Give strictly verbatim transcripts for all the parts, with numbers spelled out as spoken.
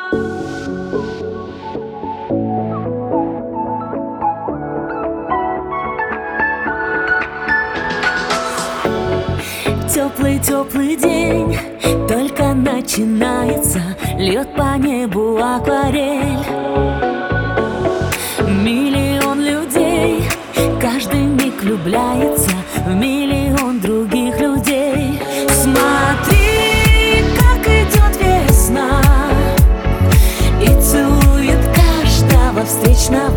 Теплый-теплый день только начинается, льет по небу акварель. Миллион людей, каждый миг влюбляется в миллион других людей. Смотри, как идет весна и целует каждого встречного.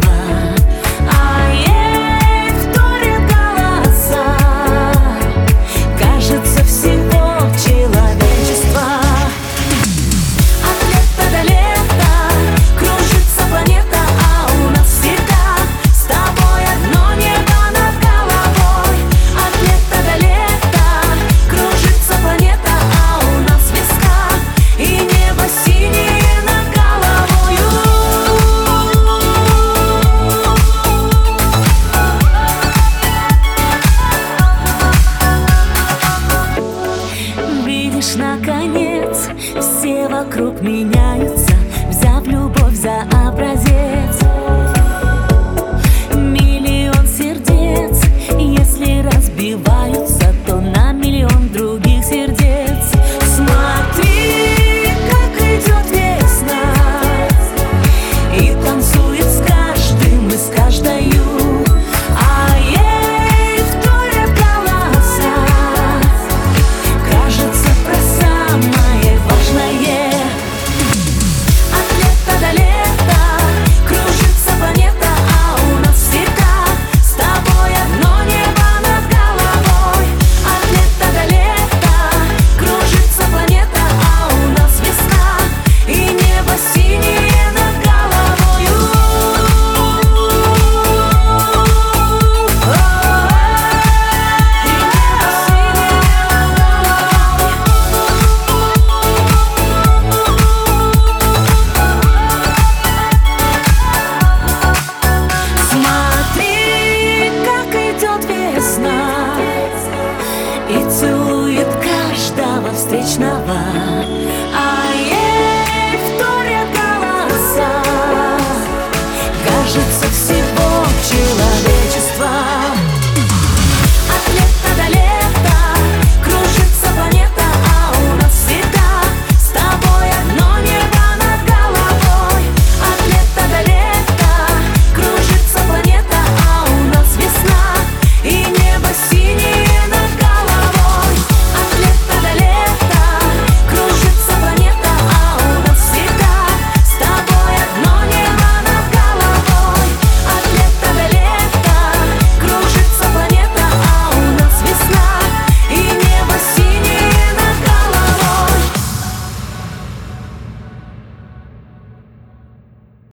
Наконец, все вокруг меняются, взяв любовь за образец. Миллион сердец, если разбиваются, то на миллион других сердец. Смотри, как идет весна и танцует с каждым и с каждою. И целует каждого встречного.